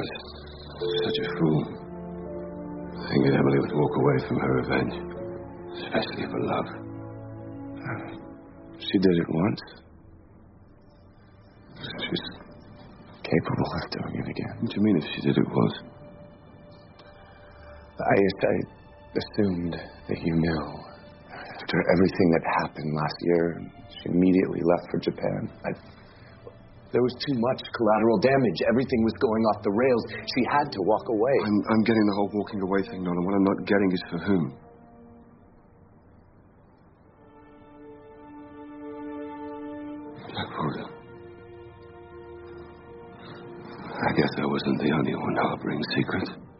was such a fool. Thinking Emily would walk away from her revenge, especially for love. She did it once. She's capable of doing it again. What do you mean if she did it once? I assumed that you knew. After everything that happened last year, she immediately left for Japan. There was too much collateral damage. Everything was going off the rails. She had to walk away. I'm getting the whole walking away thing, Nolan. What I'm not getting is for whom. Blackwater. I guess I wasn't the only one harboring secrets.